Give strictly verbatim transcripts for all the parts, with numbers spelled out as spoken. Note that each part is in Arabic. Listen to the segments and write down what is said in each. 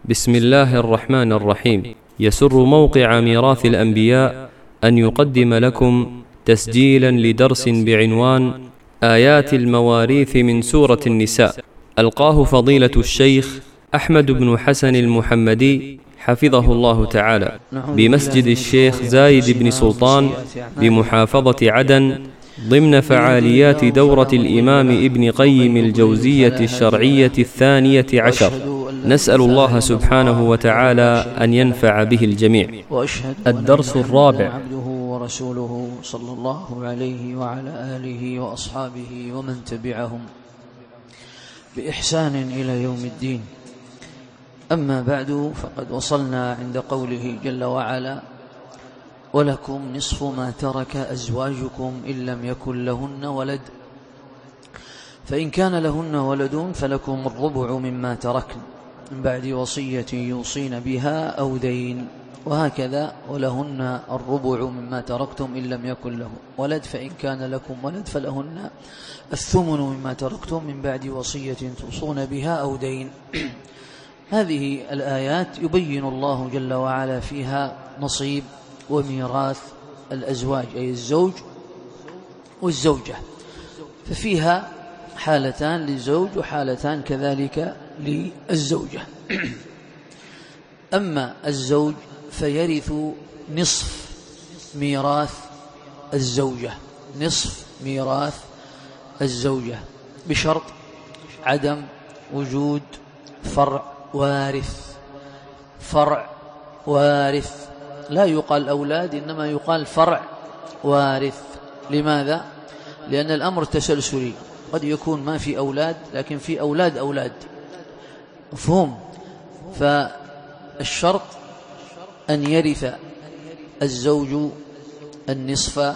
بسم الله الرحمن الرحيم. يسر موقع ميراث الأنبياء أن يقدم لكم تسجيلا لدرس بعنوان آيات المواريث من سورة النساء، ألقاه فضيلة الشيخ أحمد بن حسن المحمدي حفظه الله تعالى بمسجد الشيخ زايد بن سلطان بمحافظة عدن، ضمن فعاليات دورة الإمام ابن قيم الجوزية الشرعية الثانية عشر. نسأل الله سبحانه وتعالى أن ينفع به الجميع. الدرس الرابع. عبده ورسوله صلى الله عليه وعلى آله وأصحابه ومن تبعهم بإحسان إلى يوم الدين. أما بعد، فقد وصلنا عند قوله جل وعلا: ولكم نصف ما ترك أزواجكم إن لم يكن لهن ولد، فإن كان لهن ولد فلكم الربع مما تركن من بعد وصية يوصين بها أو دين، وهكذا ولهن الربع مما تركتم إن لم يكن له ولد، فإن كان لكم ولد فلهن الثمن مما تركتم من بعد وصية توصون بها أو دين. هذه الآيات يبين الله جل وعلا فيها نصيب وميراث الأزواج، أي الزوج والزوجة، ففيها حالتان للزوج وحالتان كذلك للزوجة. أما الزوج فيرث نصف ميراث الزوجة، نصف ميراث الزوجة بشرط عدم وجود فرع وارث. فرع وارث، لا يقال أولاد، إنما يقال فرع وارث. لماذا؟ لأن الأمر تسلسلي، قد يكون ما في أولاد لكن في أولاد أولاد، مفهوم؟ فالشرط أن يرث الزوج النصف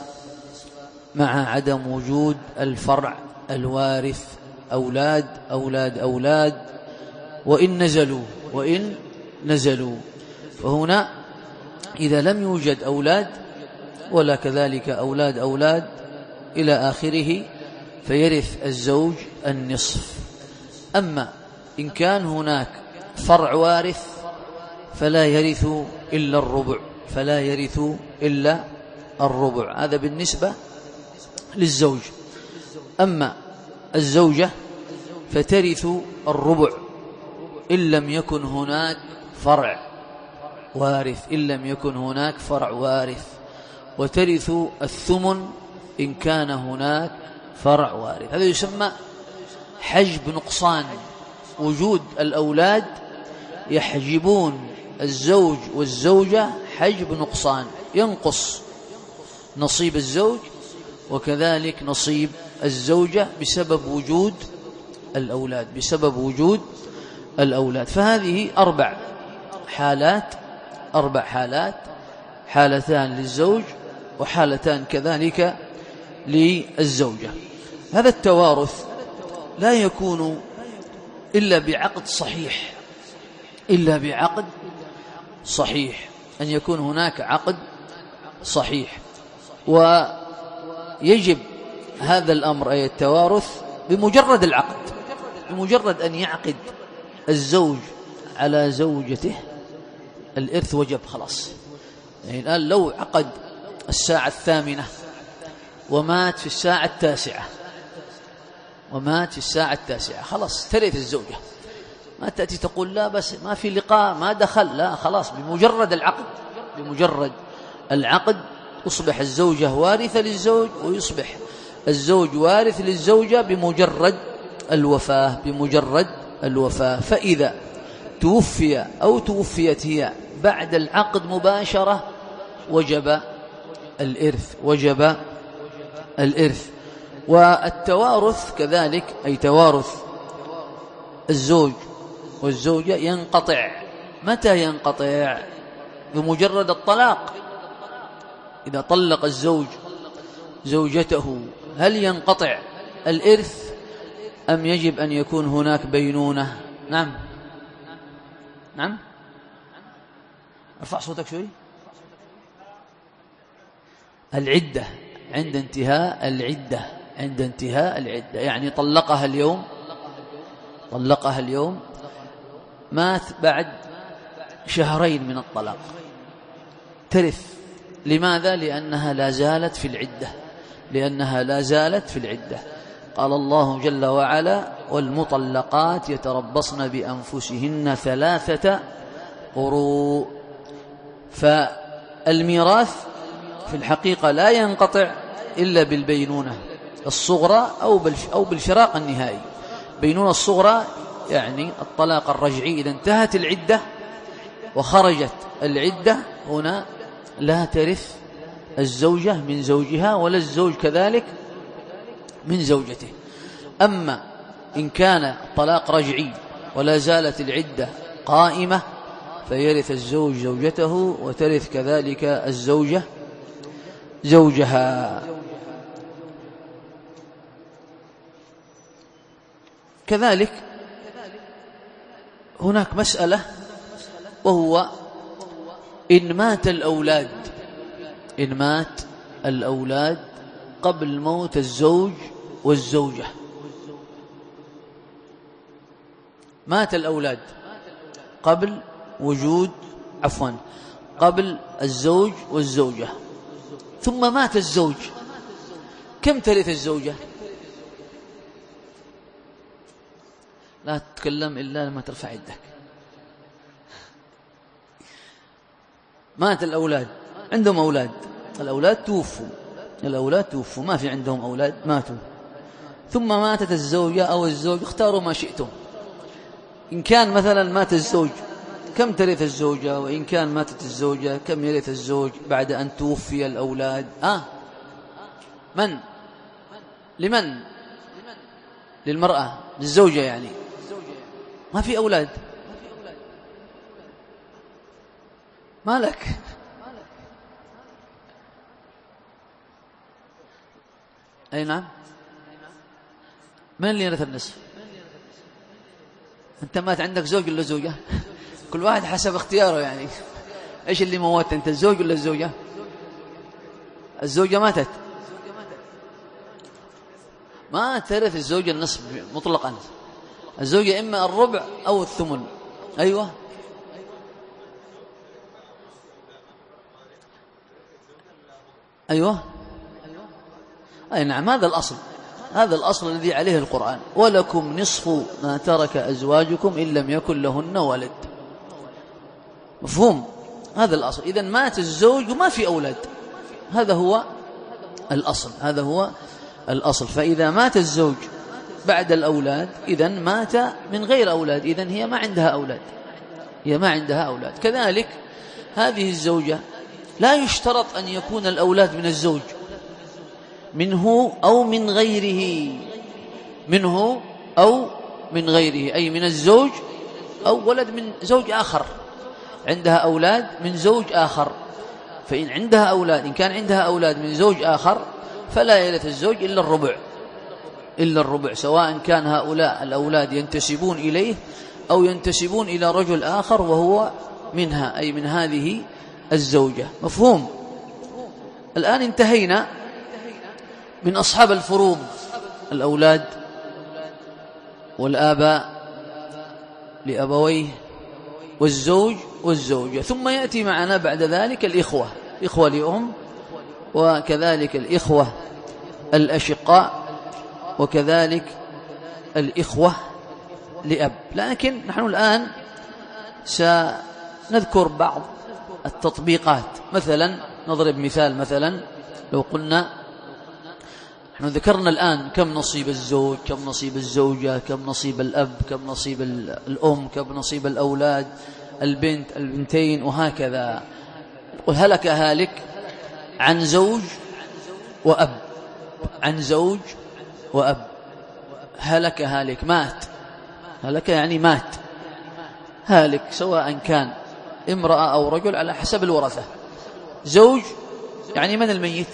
مع عدم وجود الفرع الوارث، أولاد أولاد أولاد وإن نزلوا وإن نزلوا. فهنا إذا لم يوجد أولاد ولا كذلك أولاد أولاد إلى آخره فيرث الزوج النصف. أما إن كان هناك فرع وارث فلا يرث إلا الربع، فلا يرث إلا الربع. هذا بالنسبة للزوج. أما الزوجة فترث الربع إن لم يكن هناك فرع وارث، إن لم يكن هناك فرع وارث، وترث الثمن إن كان هناك فرع وارث. هذا يسمى حجب نقصان. وجود الأولاد يحجبون الزوج والزوجة حجب نقصان، ينقص نصيب الزوج وكذلك نصيب الزوجة بسبب وجود الأولاد، بسبب وجود الأولاد. فهذه أربع حالات، أربع حالات، حالتان للزوج وحالتان كذلك للزوجة. هذا التوارث لا يكون إلا بعقد صحيح، إلا بعقد صحيح، أن يكون هناك عقد صحيح. ويجب هذا الأمر، أي التوارث، بمجرد العقد، بمجرد أن يعقد الزوج على زوجته الإرث وجب خلاص. يعني الآن لو عقد الساعة الثامنة ومات في الساعة التاسعة، ومات في الساعة التاسعة، خلاص ترث الزوجة. ما تأتي تقول لا بس ما في لقاء ما دخل، لا، خلاص بمجرد العقد، بمجرد العقد تصبح الزوجة وارثة للزوج ويصبح الزوج وارث للزوجة بمجرد الوفاة، بمجرد الوفاة. فإذا توفي أو توفيت هي بعد العقد مباشرة وجب الإرث، وجب الإرث. والتوارث كذلك، أي توارث الزوج والزوجة، ينقطع. متى ينقطع؟ بمجرد الطلاق. إذا طلق الزوج زوجته هل ينقطع الإرث أم يجب أن يكون هناك بينونة؟ نعم نعم ارفع صوتك شوي. العدة عند انتهاء العدة، عند انتهاء العدة، يعني طلقها اليوم، طلقها اليوم، مات بعد شهرين من الطلاق ترث. لماذا؟ لأنها لا زالت في العدة، لأنها لا زالت في العدة. قال الله جل وعلا: والمطلقات يتربصن بأنفسهن ثلاثة قروء. فالميراث في الحقيقة لا ينقطع إلا بالبينونة الصغرى أو بالفراق النهائي. بينونة الصغرى يعني الطلاق الرجعي، إذا انتهت العدة وخرجت العدة هنا لا ترث الزوجة من زوجها ولا الزوج كذلك من زوجته. أما إن كان الطلاق رجعي ولا زالت العدة قائمة فيرث الزوج زوجته وترث كذلك الزوجة زوجها. كذلك هناك مسألة، وهو إن مات الأولاد إن مات الأولاد قبل موت الزوج والزوجة. مات الأولاد قبل وجود عفوا قبل الزوج والزوجة، ثم مات الزوج، كم ترث الزوجة؟ لا تتكلم إلا لما ترفع يدك. مات الأولاد، عندهم أولاد، الأولاد توفوا الأولاد توفوا ما في عندهم أولاد، ماتوا، ثم ماتت الزوجة أو الزوج، اختاروا ما شئتم. إن كان مثلا مات الزوج كم ترث الزوجة؟ وإن كان ماتت الزوجة كم يرث الزوج بعد أن توفي الأولاد؟ آه من؟ لمن؟ للمرأة، للزوجة يعني، ما في أولاد. مالك؟ أي نعم. من اللي يرث النصف؟ أنت مات عندك زوج ولا زوجة؟ كل واحد حسب اختياره يعني. إيش اللي موت أنت، الزوج ولا الزوجة؟ الزوجة ماتت، ما ترث الزوجة النصف مطلقا. الزوجة إما الربع أو الثمن. أيوة أيوة أي نعم، هذا الأصل، هذا الأصل الذي عليه القرآن: ولكم نصف ما ترك أزواجكم إن لم يكن لهن ولد. مفهوم؟ هذا الأصل. إذن مات الزوج وما في أولاد، هذا هو الأصل، هذا هو الأصل. فإذا مات الزوج بعد الأولاد إذن مات من غير أولاد، إذن هي ما عندها أولاد، هي ما عندها أولاد. كذلك هذه الزوجة لا يشترط أن يكون الأولاد من الزوج، منه أو من غيره، منه أو من غيره، أي من الزوج أو ولد من زوج آخر، عندها أولاد من زوج آخر. فإن عندها أولاد، إن كان عندها أولاد من زوج آخر فلا يرث الزوج إلا الربع، إلا الربع، سواء كان هؤلاء الأولاد ينتسبون إليه أو ينتسبون إلى رجل آخر وهو منها، أي من هذه الزوجة. مفهوم؟ الآن انتهينا من أصحاب الفروض: الأولاد والآباء لأبويه والزوج والزوجة. ثم يأتي معنا بعد ذلك الإخوة، إخوة لأم، وكذلك الإخوة الأشقاء، وكذلك الإخوة لأب. لكن نحن الآن سنذكر بعض التطبيقات. مثلا نضرب مثال، مثلا لو قلنا نحن ذكرنا الآن كم نصيب الزوج، كم نصيب الزوجة، كم نصيب الأب، كم نصيب الأم، كم نصيب الأولاد، البنت، البنتين، وهكذا. هلك هالك عن زوج وأب، عن زوج وأب. هلك هالك، مات، هلك يعني مات، هالك سواء كان امرأة أو رجل على حسب الورثة. زوج يعني من الميت؟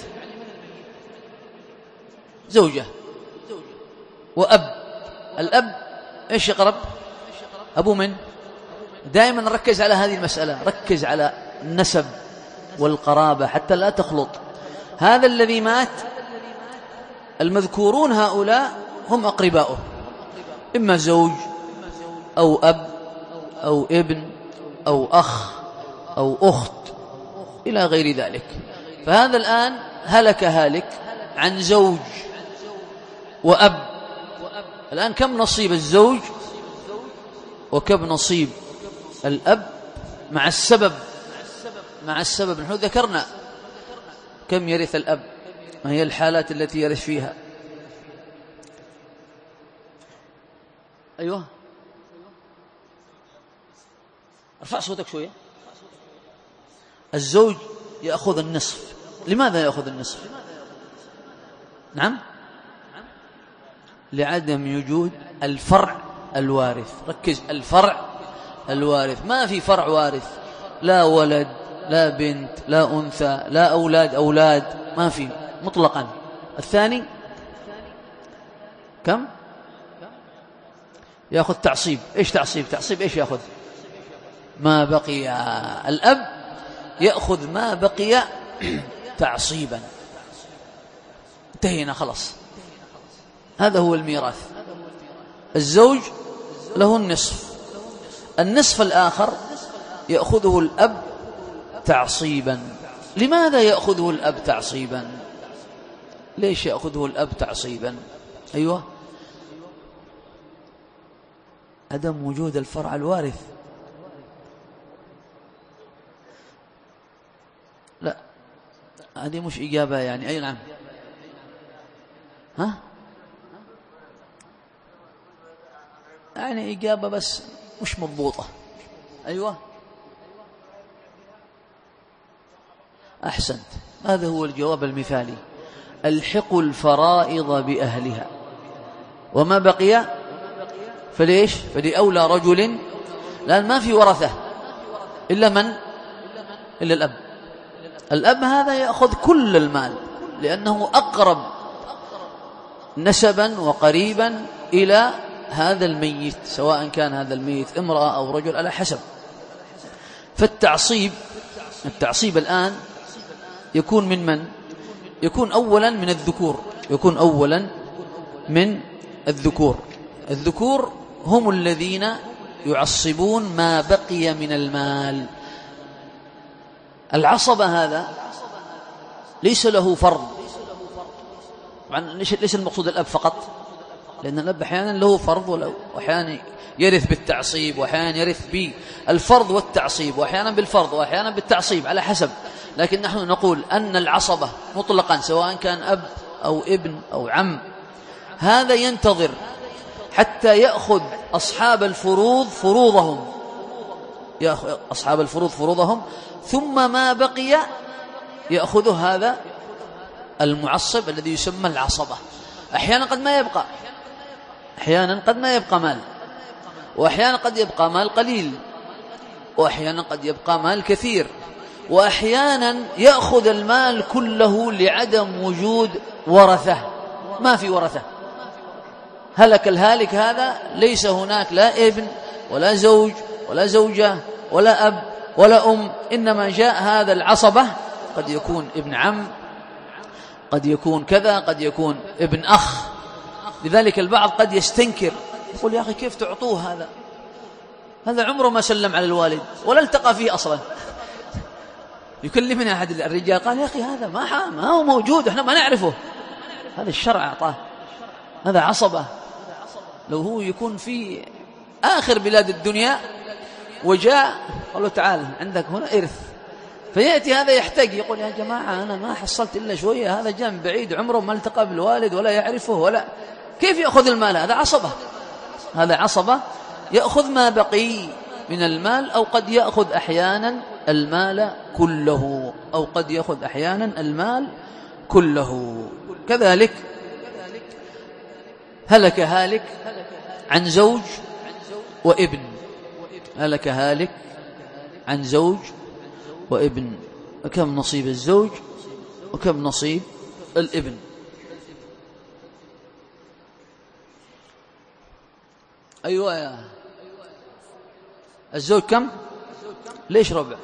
زوجة. وأب، الأب إيش يقرب؟ أبو من؟ دائما نركز على هذه المسألة، ركز على النسب والقرابة حتى لا تخلط. هذا الذي مات المذكورون هؤلاء هم أقرباؤه، إما زوج أو أب أو ابن أو أخ أو أخت إلى غير ذلك. فهذا الآن هلك هالك عن زوج وأب. الآن كم نصيب الزوج وكم نصيب الأب مع السبب؟ مع السبب نحن ذكرنا كم يرث الأب، ما هي الحالات التي يرث فيها. أيوة ارفع صوتك شوية. الزوج يأخذ النصف. لماذا يأخذ النصف؟ نعم، لعدم وجود الفرع الوارث. ركز، الفرع الوارث. ما في فرع وارث، لا ولد لا بنت لا أنثى لا أولاد أولاد، ما في مطلقا. الثاني كم؟ يأخذ تعصيب. إيش تعصيب؟ تعصيب إيش يأخذ؟ ما بقي. الأب يأخذ ما بقي تعصيبا. انتهينا خلاص. هذا هو الميراث. الزوج له النصف. النصف الآخر يأخذه الأب تعصيبا. لماذا يأخذه الأب تعصيبا؟ ليش يأخذه الأب تعصيبا؟ أيوة، عدم وجود الفرع الوارث. لا، هذه مش إجابة يعني. أي نعم. ها؟ يعني إجابة بس مش مضبوطة. أيوة أحسنت، هذا هو الجواب المثالي. الحقوا الفرائض بأهلها، وما بقي فليش؟ فلأولى رجل. لأن ما في ورثة إلا من؟ إلا الأب. الأب هذا يأخذ كل المال لأنه أقرب نسبا وقريبا إلى هذا الميت، سواء كان هذا الميت امرأة أو رجل على حسب. فالتعصيب التعصيب الآن يكون من من؟ يكون أولا من الذكور. يكون أولا من الذكور. الذكور هم الذين يعصبون ما بقي من المال. العصبة هذا ليس له فرض. طبعا ليس المقصود الأب فقط، لأن الأب أحيانا له فرض وأحيانا يرث بالتعصيب وأحيانا يرث بالفرض والتعصيب، وأحيانا بالفرض وأحيانا بالتعصيب على حسب. لكن نحن نقول أن العصبة مطلقا سواء كان أب أو ابن أو عم، هذا ينتظر حتى يأخذ أصحاب الفروض فروضهم، يأخذ أصحاب الفروض فروضهم، ثم ما بقي يأخذه هذا المعصب الذي يسمى العصبة. أحيانا قد ما يبقى أحيانا قد ما يبقى مال، وأحيانا قد يبقى مال قليل، وأحيانا قد يبقى مال كثير، وأحيانا يأخذ المال كله لعدم وجود ورثة. ما في ورثة، هلك الهالك هذا، ليس هناك لا ابن ولا زوج ولا زوجة ولا أب ولا أم، إنما جاء هذا العصبة. قد يكون ابن عم، قد يكون كذا، قد يكون ابن أخ. لذلك البعض قد يستنكر، يقول يا أخي كيف تعطوه هذا؟ هذا عمره ما سلم على الوالد ولا التقى فيه أصلا. يكلمني أحد الرجال قال يا أخي هذا ما ما هو موجود، إحنا ما نعرفه. هذا الشرع أعطاه، هذا عصبة. لو هو يكون في آخر بلاد الدنيا وجاء قالوا تعال عندك هنا إرث، فيأتي هذا يحتاج يقول يا جماعة أنا ما حصلت إلا شوية، هذا جاء من بعيد عمره ما التقى بالوالد ولا يعرفه ولا كيف يأخذ المال؟ هذا عصبة. هذا عصبة يأخذ ما بقي من المال، أو قد يأخذ أحيانا المال كله، أو قد يأخذ أحيانا المال كله. كذلك هلك هالك عن زوج وابن. هلك هالك عن زوج وابن، وكم نصيب الزوج وكم نصيب الابن؟ أيوة يا الزوج كم؟ ليش ربع؟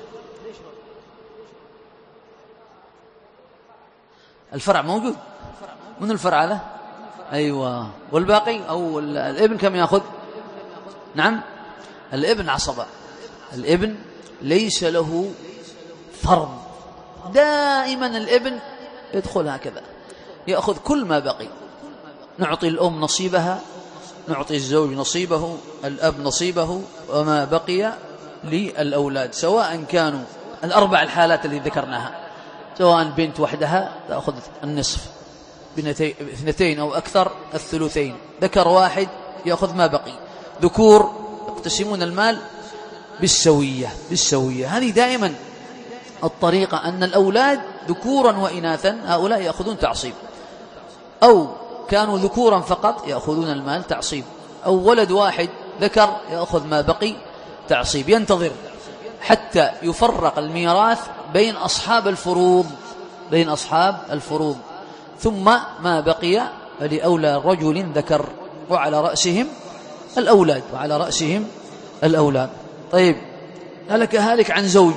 الفرع موجود. من الفرع هذا؟ أيوة. والباقي أو الابن كم يأخذ؟ نعم، الابن عصبة. الابن ليس له فرض، دائما الابن يدخل هكذا، يأخذ كل ما بقي. نعطي الأم نصيبها، نعطي الزوج نصيبه، الأب نصيبه، وما بقي للأولاد، سواء كانوا الأربع الحالات التي ذكرناها، سواء بنت وحدها تأخذ النصف، اثنتين أو أكثر الثلثين، ذكر واحد يأخذ ما بقي، ذكور يقتسمون المال بالسوية بالسوية. هذه دائما الطريقة، أن الأولاد ذكورا وإناثا هؤلاء يأخذون تعصيب، أو كانوا ذكورا فقط يأخذون المال تعصيب، أو ولد واحد ذكر يأخذ ما بقي تعصيب. ينتظر حتى يفرق الميراث بين أصحاب الفروض بين أصحاب الفروض ثم ما بقي لأولى رجل ذكر، وعلى رأسهم الأولاد وعلى رأسهم الأولاد. طيب، هلك هالك عن زوج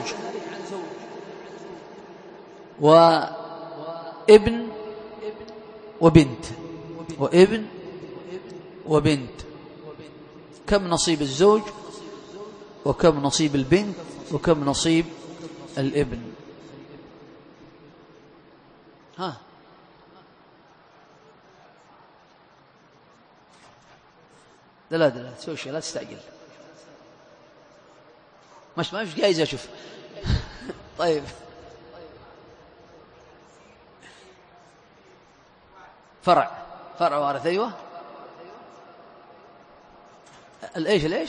وابن وبنت وابن وبنت، كم نصيب الزوج وكم نصيب البنت وكم نصيب الابن؟ ها لا لا لا تسوي شيء، لا تستعجل، مش ما فيش جايزة. شوف طيب، فرع فرع وارث. أيوة، الإيش الإيش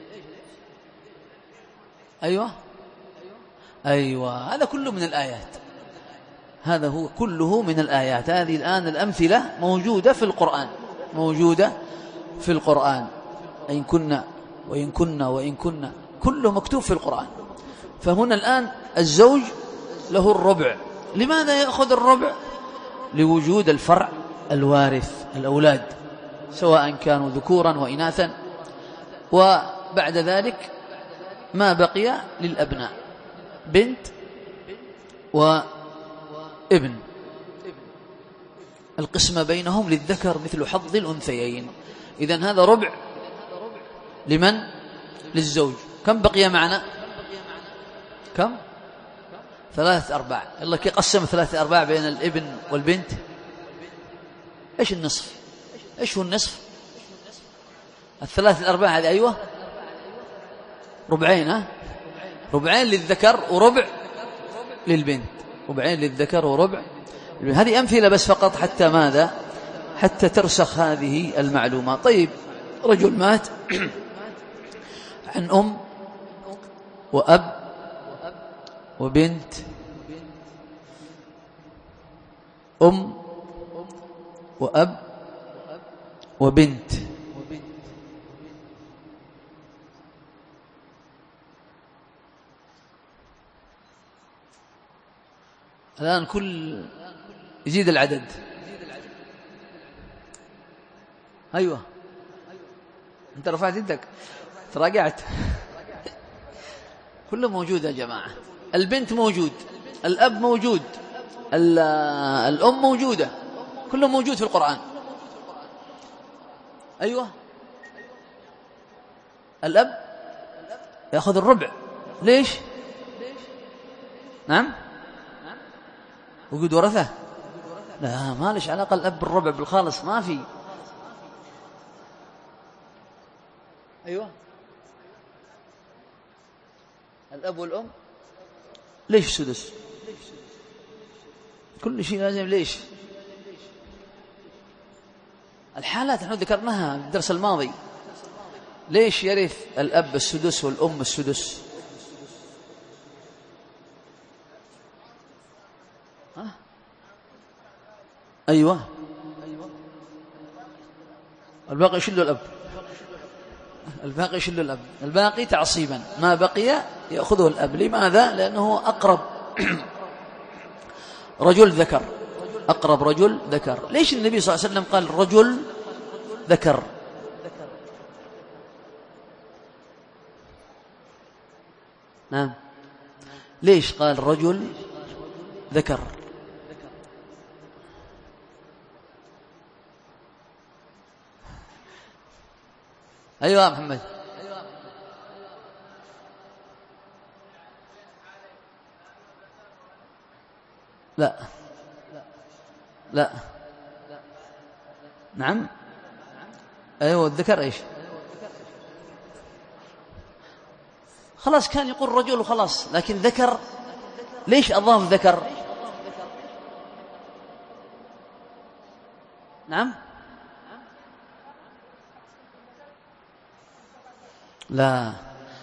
أيوة أيوة هذا كله من الآيات، هذا هو كله من الآيات. هذه الآن الأمثلة موجودة في القرآن موجودة في القرآن إن كنا وإن كنا وإن كنا، كله مكتوب في القرآن. فهنا الآن الزوج له الربع. لماذا يأخذ الربع؟ لوجود الفرع الوارث، الأولاد، سواء كانوا ذكورا وإناثا، وبعد ذلك ما بقي للأبناء، بنت وابن، القسمة بينهم للذكر مثل حظ الأنثيين. إذن هذا ربع لمن؟ للزوج. كم بقي معنا؟ كم؟ ثلاثة أرباع. الله كي قسم ثلاثة أرباع بين الابن والبنت. إيش النصف؟ إيش هو النصف؟ الثلاثة الأرباع هذه. أيوة، ربعين. ها، ربعين للذكر وربع للبنت، ربعين للذكر وربع للبنت. هذه أمثلة بس فقط حتى ماذا؟ حتى ترسخ هذه المعلومات. طيب، رجل مات عن أم وأب وبنت، أم وأب وبنت، الآن كل يزيد العدد. أيوة، أنت رفعت يدك، تراجعت. كله موجود يا جماعة. البنت موجود، الأب موجود، الأم موجودة، كله موجود في القرآن. أيوة، الأب يأخذ الربع. ليش؟ نعم، وجود ورثة. لا، ما ليش علاقة الأب بالربع بالخالص، ما في. أيوة، الأب والأم ليش سدس؟ كل شيء لازم. ليش؟ الحالات نحن ذكرناها في الدرس الماضي. ليش يرث الأب السدس والأم السدس؟ ها؟ أيوة، الباقي يشل الأب، الباقي يشل الأب، الباقي تعصيبا، ما بقي يأخذه الأب. لماذا؟ لأنه أقرب رجل ذكر، أقرب رجل ذكر. ليش النبي صلى الله عليه وسلم قال رجل ذكر؟ نعم، ليش قال رجل ذكر؟ أيوة محمد. لا لا نعم أيوة الذكر إيش خلاص كان يقول رجل وخلاص، لكن ذكر ليش أضاف ذكر؟ نعم لا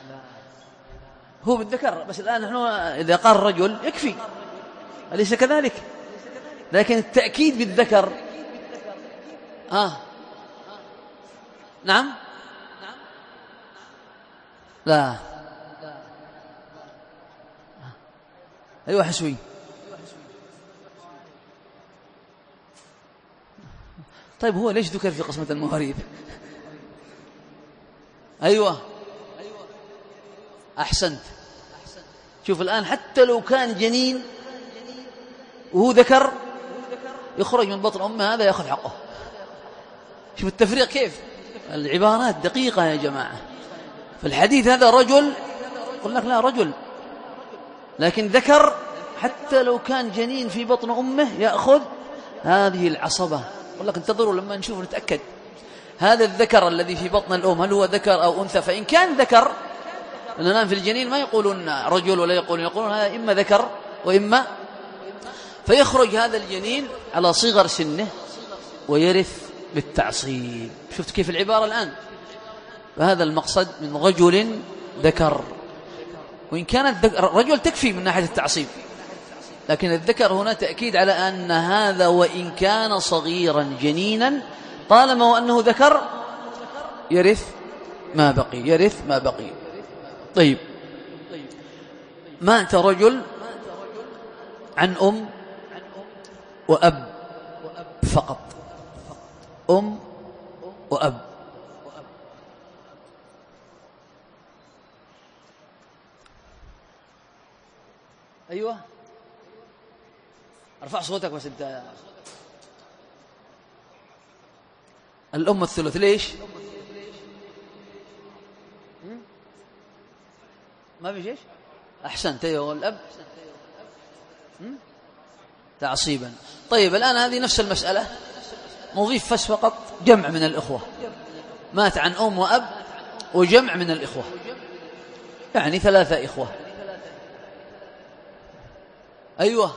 هو بالذكر، بس الآن نحن إذا قال رجل يكفي، أليس كذلك؟ لكن التأكيد بالذكر آه نعم لا أيوة حسوي طيب هو ليش ذكر في قسمة المواريث؟ أيوة أحسنت. شوف الآن حتى لو كان جنين وهو ذكر يخرج من بطن أمه هذا يأخذ حقه. شوف التفريق كيف، العبارات دقيقة يا جماعة. في الحديث هذا رجل يقول لك لا رجل، لكن ذكر حتى لو كان جنين في بطن أمه يأخذ هذه العصبة. يقول لك انتظروا لما نشوف نتأكد هذا الذكر الذي في بطن الأم هل هو ذكر أو أنثى. فإن كان ذكر، لأننا الآن في الجنين ما يقولون رجل ولا يقولون يقولون هذا إما ذكر وإما، فيخرج هذا الجنين على صغر سنه ويرث بالتعصيب. شفت كيف العبارة الآن؟ فهذا المقصد من رجل ذكر. وإن كانت رجل تكفي من ناحية التعصيب، لكن الذكر هنا تأكيد على أن هذا وإن كان صغيرا جنينا طالما وأنه ذكر يرث ما بقي، يرث ما بقي. طيب مات رجل عن أم وأب فقط، أم وأب، أيوة ارفع صوتك بس انت. الأم الثلث ليش؟ ما في شيء؟ أحسنت. أيوة الأب تعصيبا. طيب الآن هذه نفس المسألة نضيف بس فقط جمع من الإخوة. مات عن أم وأب وجمع من الإخوة، يعني ثلاثة إخوة. أيوة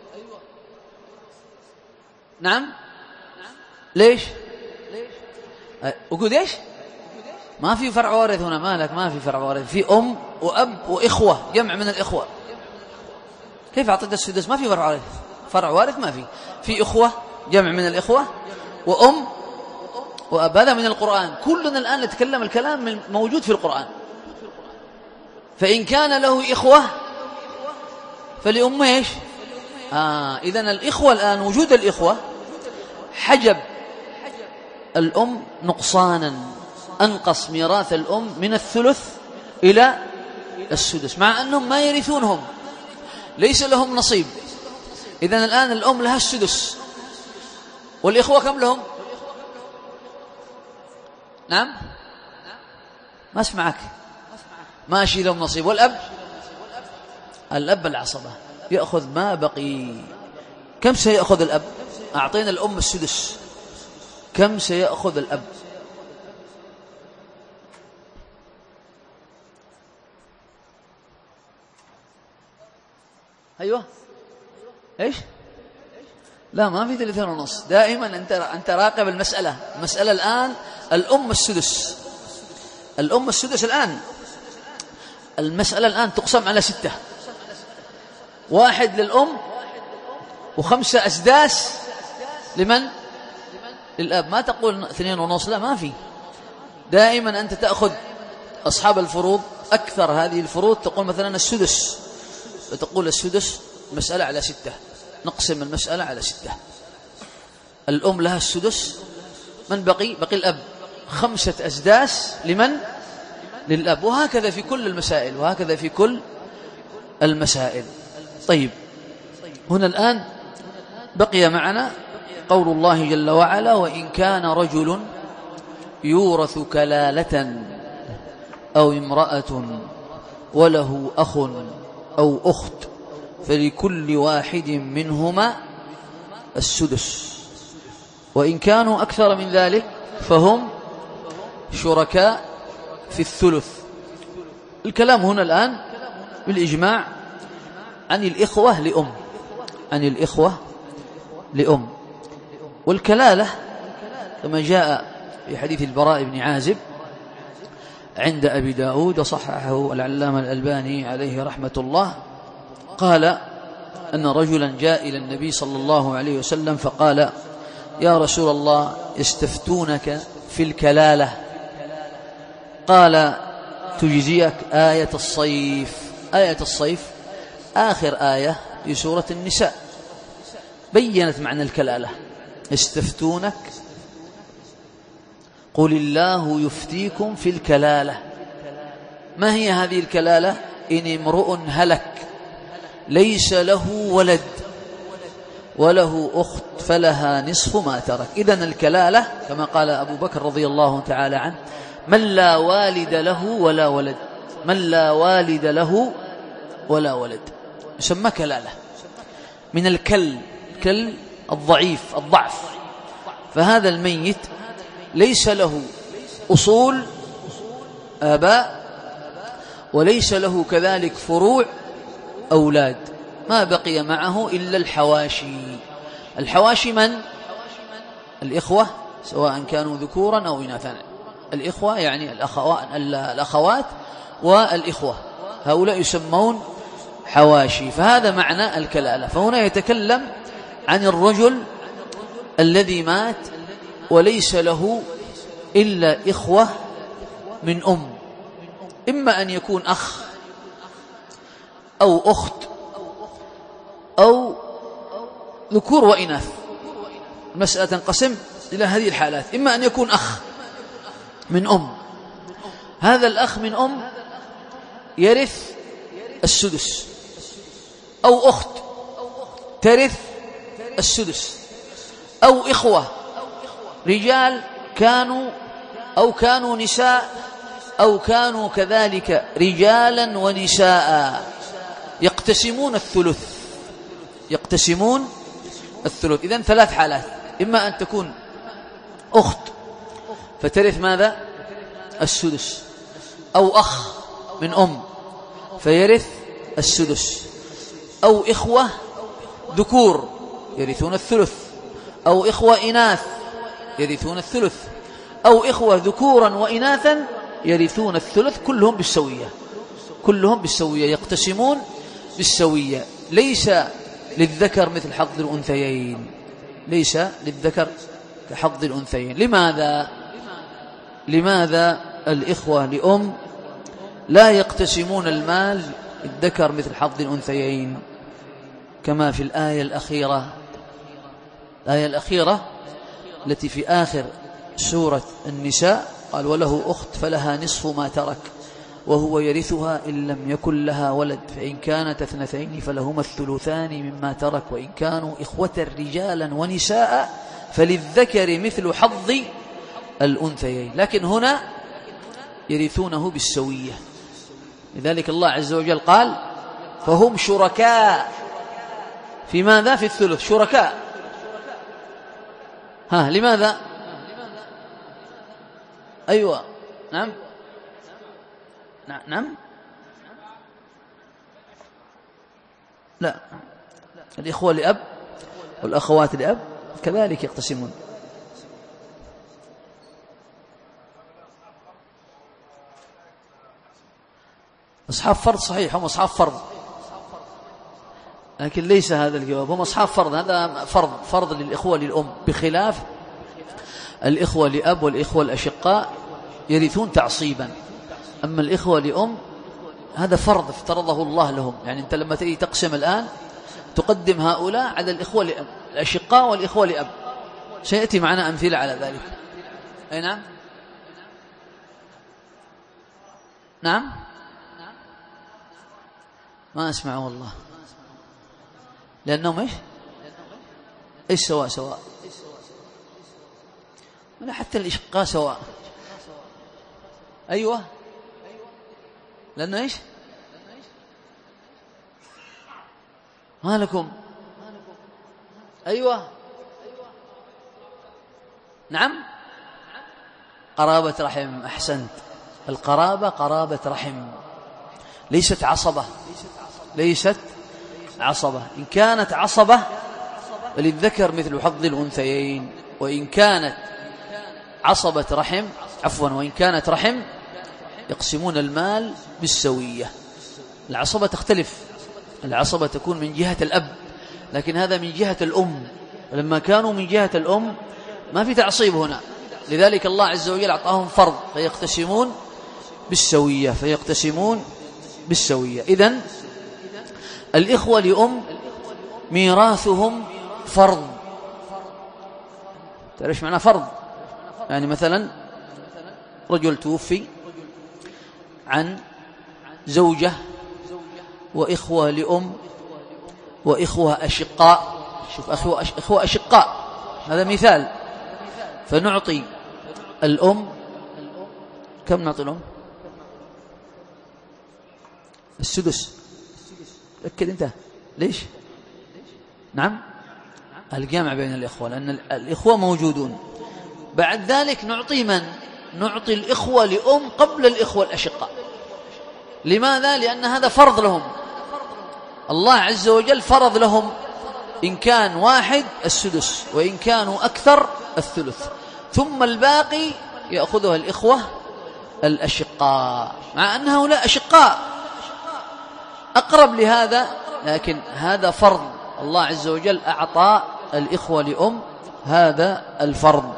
نعم ليش؟ أقول إيش؟ ما في فرع وارث هنا، مالك ما في فرع وارث، في أم وأب وإخوة جمع من الإخوة. كيف أعطيت السدس؟ ما في فرع وارث، فرع وارث ما في، في إخوة جمع من الإخوة وأم وأب. هذا من القرآن، كلنا الآن نتكلم الكلام موجود في القرآن. فإن كان له إخوة فلأم إيش؟ آه إذن الإخوة الآن وجود الإخوة حجب الأم نقصانا، أنقص ميراث الأم من الثلث إلى السدس، مع أنهم ما يرثونهم، ليس لهم نصيب. إذن الآن الأم لها السدس، والإخوة كم لهم؟ نعم ما اسمعك، ماشي لهم نصيب. والأب، الأب العصبة يأخذ ما بقي. كم سيأخذ الأب؟ أعطينا الأم السدس، كم سيأخذ الأب؟ أيوة إيش؟ لا ما في ثلاثين ونص. دائما أنت أنت راقب المسألة. المسألة الآن الأم السدس، الأم السدس الآن. المسألة الآن تقسم على ستة، واحد للأم وخمسة أسداس لمن؟ للأب. ما تقول اثنين ونص، لا ما في. دائما أنت تأخذ أصحاب الفروض أكثر هذه الفروض، تقول مثلا السدس، وتقول السدس مسألة على ستة، نقسم المسألة على ستة. الأم لها السدس، من بقي؟ بقي الأب، خمسة أسداس لمن؟ للأب. وهكذا في كل المسائل، وهكذا في كل المسائل. طيب هنا الآن بقي معنا قول الله جل وعلا: وإن كان رجل يورث كلالة أو امرأة وله أخ أو أخت فلكل واحد منهما السدس، وإن كانوا أكثر من ذلك فهم شركاء في الثلث. الكلام هنا الآن بالإجماع عن الإخوة لأم، عن الإخوة لأم. والكلالة كما جاء في حديث البراء بن عازب عند أبي داود وصححه العلامة الألباني عليه رحمة الله، قال أن رجلا جاء إلى النبي صلى الله عليه وسلم فقال: يا رسول الله يستفتونك في الكلالة، قال: تجزيك آية الصيف. آية الصيف آخر آية في سورة النساء بيّنت معنى الكلالة. يستفتونك قل الله يفتيكم في الكلالة. ما هي هذه الكلالة؟ إن امرؤ هلك ليس له ولد وله أخت فلها نصف ما ترك. إذن الكلالة كما قال أبو بكر رضي الله تعالى عنه: من لا والد له ولا ولد، من لا والد له ولا ولد يسمى كلالة. من الكل، كل الضعيف الضعف، فهذا الميت ليس له أصول آباء وليس له كذلك فروع أولاد، ما بقي معه إلا الحواشي. الحواشي من؟ الإخوة سواء كانوا ذكورا أو إناثا. الإخوة يعني الأخوات والإخوة، هؤلاء يسمون حواشي. فهذا معنى الكلالة. فهنا يتكلم عن الرجل الذي مات وليس له إلا إخوة من أم، إما أن يكون أخ أو أخت أو ذكور وإناث. المسألة تنقسم إلى هذه الحالات: إما أن يكون أخ من أم، هذا الأخ من أم يرث السدس، أو أخت ترث السدس، أو إخوة رجال كانوا أو كانوا نساء أو كانوا كذلك رجالا ونساء يقتسمون الثلث، يقتسمون الثلث. إذن ثلاث حالات: إما أن تكون أخت فترث ماذا؟ السدس، أو أخ من أم فيرث السدس، أو إخوة ذكور يرثون الثلث، أو إخوة إناث يرثون الثلث، أو إخوة ذكورا وإناثا يرثون الثلث، كلهم بالسوية، كلهم بالسوية، يقتسمون بالسوية. ليس للذكر مثل حظ الأنثيين، ليس للذكر كحظ الأنثيين. لماذا؟ لماذا الإخوة لأم لا يقتسمون المال الذكر مثل حظ الأنثيين؟ كما في الآية الأخيرة، الآية الأخيرة التي في آخر سورة النساء قال: وله أخت فلها نصف ما ترك وهو يرثها إن لم يكن لها ولد فإن كانت اثنتين فلهما الثلثان مما ترك وإن كانوا إخوة رجالا ونساء فللذكر مثل حظ الأنثيين. لكن هنا يرثونه بالسوية. لذلك الله عز وجل قال: فهم شركاء في ماذا؟ في الثلث. شركاء. ها لماذا؟ أيوة نعم نعم لا، الإخوة لأب والأخوات لأب كذلك يقتسمون. أصحاب فرض صحيح، هم أصحاب فرض، لكن ليس هذا الجواب. هم أصحاب فرض، هذا فرض فرض للإخوة للأم، بخلاف الإخوة لأب والإخوة الأشقاء يرثون تعصيبا. أما الإخوة لأم هذا فرض افترضه الله لهم. يعني أنت لما تيجي تقسم الآن تقدم هؤلاء على الإخوة لأب الأشقاء والإخوة لأب، سيأتي معنا أمثلة على ذلك. أي نعم نعم ما أسمع والله، لأنهم إيش إيش سواء سواء، ولا حتى الإشقاء سواء. أيوة لأنه إيش ما لكم؟ أيوة نعم قرابة رحم. أحسنت. القرابة قرابة رحم، ليست عصبة، ليست عصبة. إن كانت عصبة فللذكر مثل حظ الأنثيين، وإن كانت عصبة رحم عفوا وإن كانت رحم يقسمون المال بالسوية. العصبة تختلف، العصبة تكون من جهة الأب، لكن هذا من جهة الأم، ولما كانوا من جهة الأم ما في تعصيب هنا، لذلك الله عز وجل أعطاهم فرض فيقتسمون بالسوية فيقتسمون بالسوية. إذن الإخوة لأم ميراثهم فرض. تعرف معنى فرض؟ يعني مثلا رجل توفي عن زوجة وإخوة لأم وإخوة أشقاء. شوف أخوة, أش... إخوة أشقاء هذا مثال. فنعطي الأم كم نعطي الأم؟ السدس. أكد أنت ليش؟ نعم الجمع بين الإخوة، لأن الإخوة موجودون. بعد ذلك نعطي من؟ نعطي الإخوة لأم قبل الإخوة الأشقاء. لماذا؟ لأن هذا فرض لهم، الله عز وجل فرض لهم إن كان واحد السدس، وإن كانوا أكثر الثلث، ثم الباقي يأخذها الإخوة الأشقاء، مع أن هؤلاء أشقاء أقرب لهذا، لكن هذا فرض الله عز وجل أعطى الإخوة لأم هذا الفرض.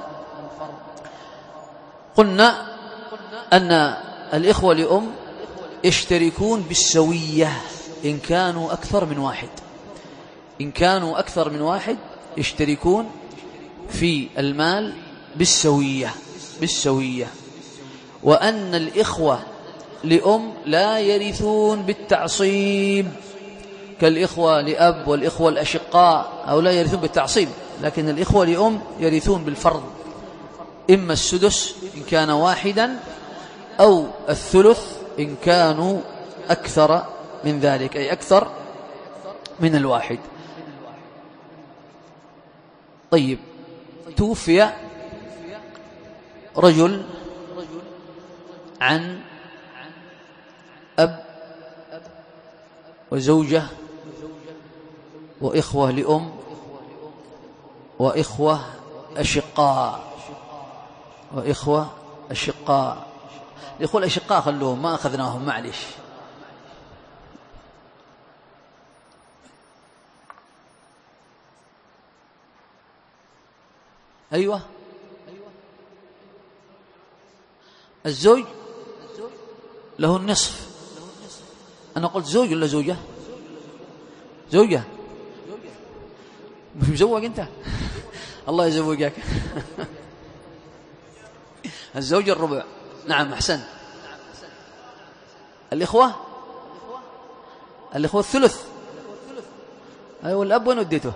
قلنا أن الإخوة لأم يشتركون بالسوية إن كانوا أكثر من واحد. إن كانوا أكثر من واحد يشتركون في المال بالسوية بالسوية وأن الإخوة لأم لا يرثون بالتعصيب كالإخوة لأب والإخوة الأشقاء، أو لا يرثون بالتعصيب، لكن الإخوة لأم يرثون بالفرض، إما السدس إن كان واحدا أو الثلث إن كانوا أكثر من ذلك، أي أكثر من الواحد. طيب، توفي رجل عن أب وزوجة وإخوة لأم وإخوة أشقاء وإخوة أشقاء. الإخوة الأشقاء خلوهم، ما أخذناهم، معلش. أيوة الزوج له النصف. أنا قلت زوج ولا زوجة؟ زوجة. مش مزوج أنت؟ الله يزوجك. الزوج الربع. نعم أحسن. الإخوة الإخوة الثلث. أيوة الأب وين وديته؟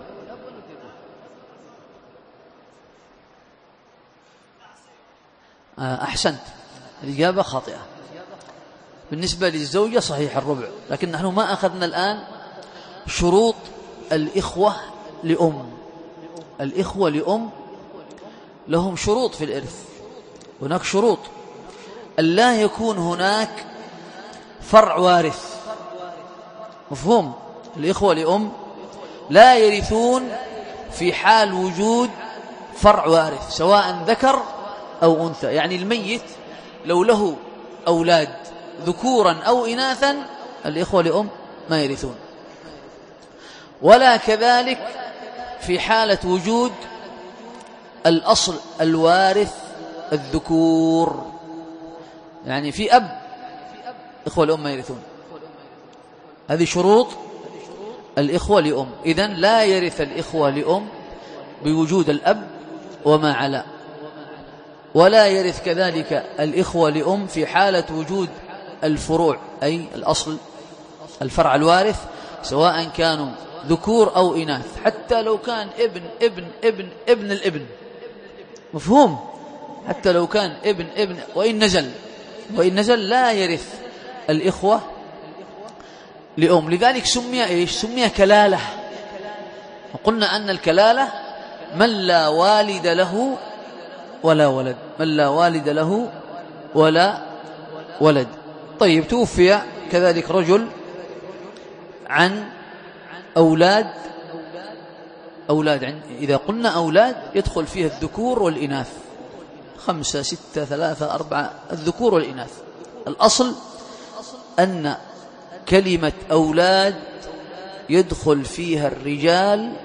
أحسنت، الإجابة خاطئة. بالنسبة للزوجة صحيح الربع، لكن نحن ما أخذنا الآن شروط الإخوة لأم. الإخوة لأم لهم شروط في الإرث. هناك شروط: ألا يكون هناك فرع وارث. مفهوم؟ الإخوة لأم لا يرثون في حال وجود فرع وارث سواء ذكر أو أنثى. يعني الميت لو له أولاد ذكورا أو إناثا الإخوة لأم ما يرثون، ولا كذلك في حالة وجود الأصل الوارث الذكور. يعني في أب إخوة لأم ما يرثون. هذه شروط الإخوة لأم. إذن لا يرث الإخوة لأم بوجود الأب وما علا، ولا يرث كذلك الإخوة لأم في حالة وجود الفروع، أي الأصل الفرع الوارث، سواء كانوا ذكور أو إناث، حتى لو كان ابن ابن ابن ابن الابن. مفهوم؟ حتى لو كان ابن ابن وإن نزل وإن نزل لا يرث الإخوة لأم، لذلك سمي إيش؟ سمي كلالة. وقلنا أن الكلالة من لا والد له ولا ولد، من لا والد له ولا ولد. طيب، توفي كذلك رجل عن أولاد أولاد عن إذا قلنا أولاد يدخل فيها الذكور والإناث، خمسة ستة ثلاثة أربعة، الذكور والإناث. الأصل أن كلمة أولاد يدخل فيها الرجال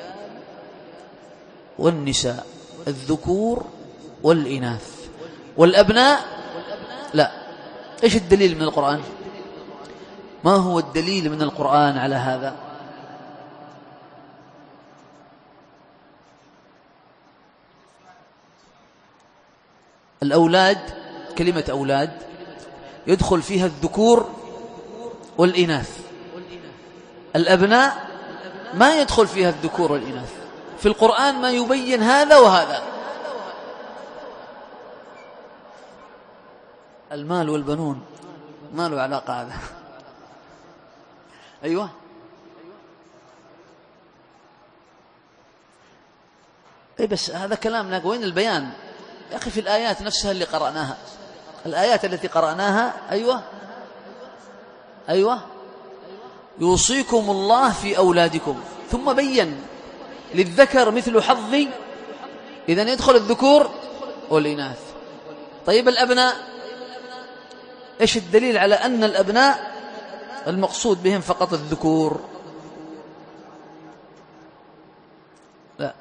والنساء، الذكور والإناث. والأبناء لا. إيش الدليل من القرآن؟ ما هو الدليل من القرآن على هذا؟ الأولاد، كلمة أولاد يدخل فيها الذكور والإناث. الأبناء ما يدخل فيها الذكور والإناث. في القرآن ما يبين هذا وهذا. المال والبنون ما له علاقة هذا. أيوة، أي بس هذا كلامنا، وين البيان يا أخي؟ في الآيات نفسها اللي قرأناها، الآيات التي قرأناها. أيوة أيوة يوصيكم الله في أولادكم، ثم بين للذكر مثل حظ، إذن يدخل الذكور والإناث. طيب، الأبناء إيش الدليل على أن الأبناء المقصود بهم فقط الذكور؟ لا.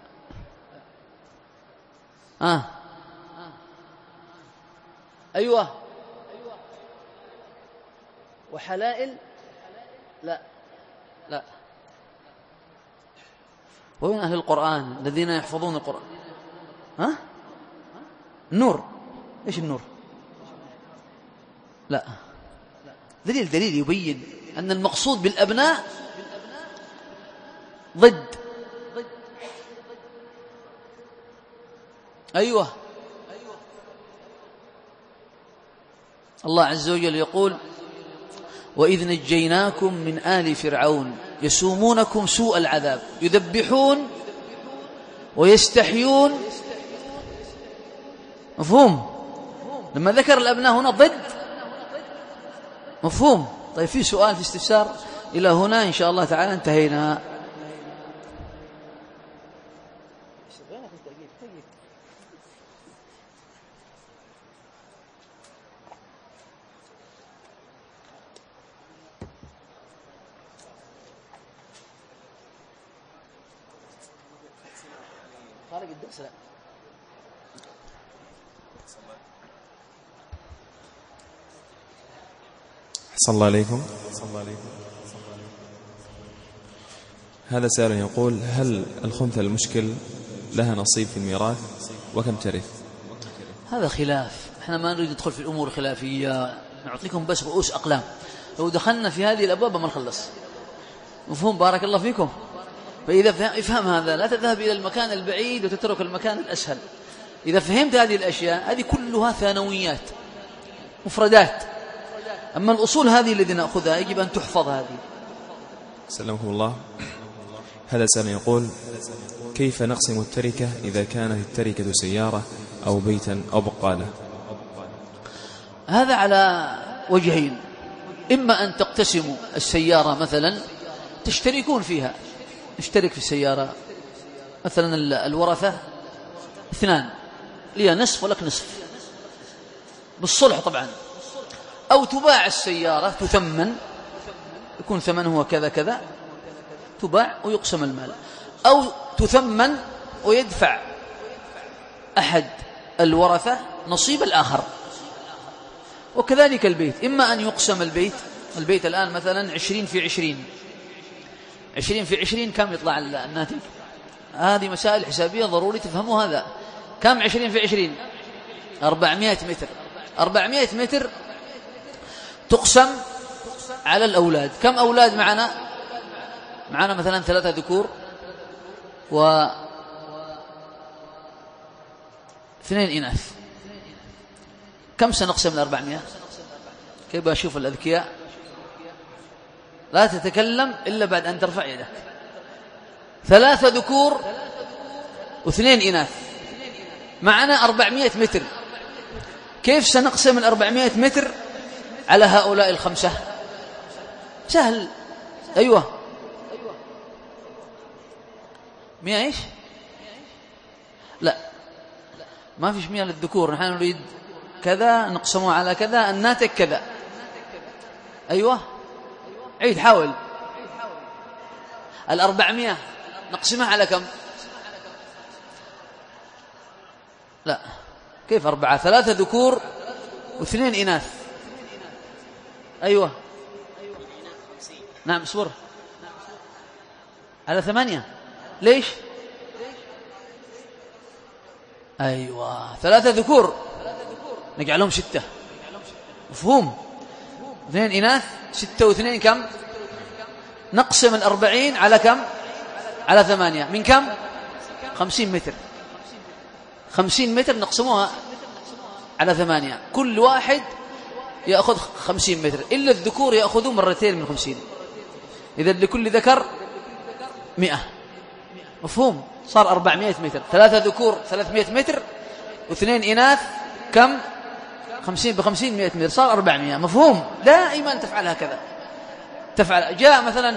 آه. أيوة. وحلائل لا لا. وين أهل القرآن الذين يحفظون القرآن؟ ها؟ النور. إيش النور؟ لا. دليل دليل يبين أن المقصود بالأبناء ضد. أيوة. الله عز وجل يقول: وإذ نجيناكم من آل فرعون يسومونكم سوء العذاب يذبحون ويستحيون. مفهوم؟ لما ذكر الأبناء هنا ضد. مفهوم؟ طيب، في سؤال، في استفسار؟ إلى هنا إن شاء الله تعالى انتهينا. خارج الدرس. لا. صلى الله عليكم. هذا سائل يقول: هل الخنثى المشكل لها نصيب في الميراث وكم ترث؟ هذا خلاف، احنا ما نريد ندخل في الأمور الخلافية، نعطيكم بس رؤوس أقلام. لو دخلنا في هذه الأبواب ما نخلص. مفهوم؟ بارك الله فيكم. فإذا افهم هذا، لا تذهب إلى المكان البعيد وتترك المكان الأسهل. إذا فهمت هذه الأشياء، هذه كلها ثانويات، مفردات. أما الأصول هذه التي نأخذها يجب أن تحفظ. هذه. سلمكم الله. هذا سائل يقول: كيف نقسم التركة إذا كانت التركة سيارة أو بيتا أو بقالة؟ هذا على وجهين: إما أن تقتسموا السيارة مثلا، تشتركون فيها، نشترك في السيارة مثلا، الورثة اثنان، لي نصف ولك نصف، بالصلح طبعا. أو تباع السيارة، تثمن، يكون ثمنها كذا كذا، تباع ويقسم المال. أو تثمن ويدفع أحد الورثة نصيب الآخر. وكذلك البيت، إما أن يقسم البيت، البيت الآن مثلا عشرين في عشرين، عشرين في عشرين كم يطلع الناتج؟ هذه مسائل حسابية ضروري تفهموا هذا. كم عشرين في عشرين؟ أربعمائة متر. أربعمائة متر تقسم على الأولاد. كم أولاد معنا؟ معنا مثلا ثلاثة ذكور و اثنين إناث. كم سنقسم الأربعمائة؟ كيف أشوف الأذكياء؟ لا تتكلم إلا بعد أن ترفع يدك. ثلاثة ذكور واثنين إناث، معنا أربعمائة متر. كيف سنقسم الأربعمائة متر على هؤلاء الخمسة؟ سهل. أيوة مئة إيش؟ لا ما فيش مئة للذكور، نحن نريد كذا نقسمه على كذا، الناتج كذا. أيوة عيد حاول. الأربعمائة نقسمها على كم؟ لا كيف أربعة؟ ثلاثة ذكور واثنين إناث. أيوة نعم اصبر. على ثمانية. ليش؟ أيوة ثلاثة ذكور نجعلهم ستة. مفهوم؟ اثنين إناث ستة واثنين كم؟ نقسم الأربعين على كم؟ على ثمانية. من كم؟ خمسين متر. خمسين متر نقسموها على ثمانية، كل واحد يأخذ خمسين متر، إلا الذكور يأخذوا مرتين من خمسين. إذا لكل ذكر مئة. مفهوم؟ صار أربعمائة متر. ثلاثة ذكور ثلاثمائة متر واثنين إناث كم؟ خمسين بخمسين مئة متر، صار أربعمائة. مفهوم؟ دائما تفعل هكذا. تفعل. جاء مثلا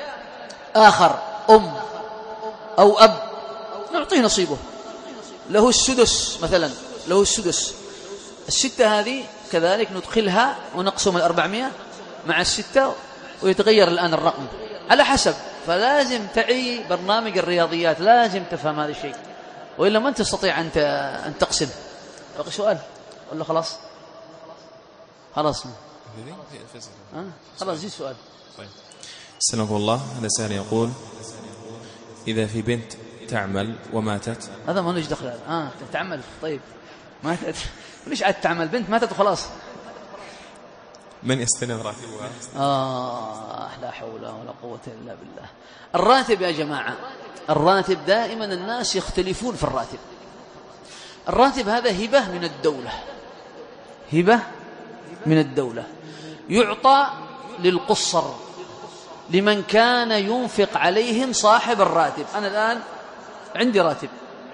آخر أم أو أب نعطيه نصيبه، له السدس مثلا، له السدس. الستة هذه كذلك ندخلها ونقسم الأربعمائة مع الستة ويتغير الآن الرقم على حسب. فلازم تعي برنامج الرياضيات، لازم تفهم هذا الشيء، وإلا ما تستطيع أن أن تقسم. بقي سؤال ولا خلاص؟ خلاص ها خلاص زيد سؤال. طيب سلمكم الله. هذا سائل يقول: إذا في بنت تعمل وماتت. هذا ما نجي دخل. آه تعمل طيب ماتت ليش عاد تعمل؟ بنت ماتت وخلاص. من يستلم راتبها؟ آه لا حول ولا قوة إلا بالله. الراتب يا جماعة، الراتب دائما الناس يختلفون في الراتب. الراتب هذا هبة من الدولة، هبة من الدولة يعطى للقصر، لمن كان ينفق عليهم صاحب الراتب. أنا الآن عندي راتب،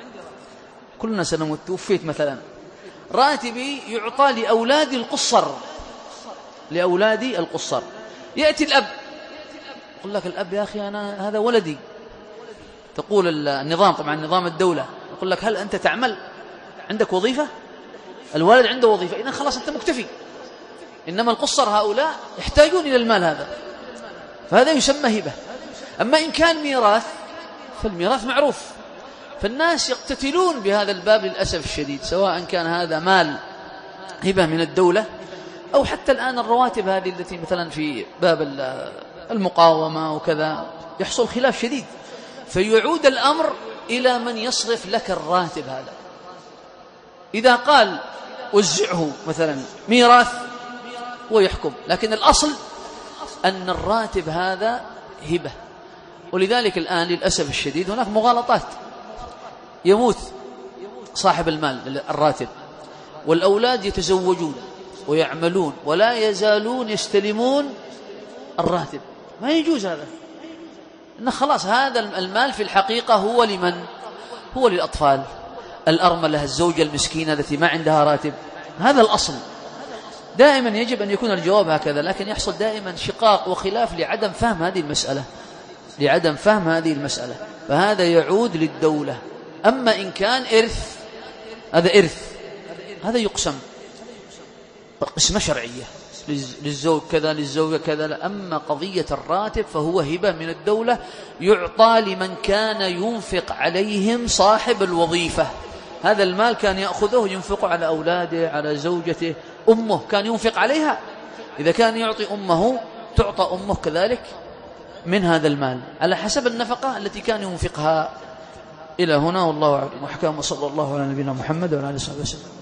كلنا سنموت، توفيت مثلا، راتبي يعطى لأولادي القصر، لأولادي القصر. يأتي الأب يقول لك: الأب يا أخي أنا هذا ولدي. تقول النظام، طبعا نظام الدولة، يقول لك: هل أنت تعمل؟ عندك وظيفة؟ الولد عنده وظيفة، إذن خلاص أنت مكتفي. إنما القصر هؤلاء يحتاجون إلى المال هذا، فهذا يسمى هبة. أما إن كان ميراث فالميراث معروف، فالناس يقتتلون بهذا الباب للأسف الشديد، سواء كان هذا مال هبة من الدولة أو حتى الآن الرواتب هذه التي مثلا في باب المقاومة وكذا يحصل خلاف شديد، فيعود الأمر إلى من يصرف لك الراتب هذا. إذا قال وزعه مثلا ميراث ويحكم، لكن الأصل أن الراتب هذا هبة. ولذلك الآن للأسف الشديد هناك مغالطات، يموت صاحب المال الراتب والأولاد يتزوجون ويعملون ولا يزالون يستلمون الراتب. ما يجوز هذا، إن خلاص هذا المال في الحقيقة هو لمن؟ هو للأطفال، الأرملة، الزوجة المسكينة التي ما عندها راتب. هذا الأصل. دائما يجب أن يكون الجواب هكذا، لكن يحصل دائما شقاق وخلاف لعدم فهم هذه المسألة، لعدم فهم هذه المسألة، فهذا يعود للدولة. أما إن كان إرث، هذا إرث، هذا يقسم قسمة شرعية، للزوج كذا للزوجة كذا. أما قضية الراتب فهو هبة من الدولة، يعطى لمن كان ينفق عليهم صاحب الوظيفة. هذا المال كان يأخذه ينفق على أولاده، على زوجته، أمه كان ينفق عليها. إذا كان يعطي أمه تعطى أمه كذلك من هذا المال على حسب النفقة التي كان ينفقها. إلى هنا والله أعلم وأحكام، وصلى الله على نبينا محمد وعلى آله وصحبه وسلم.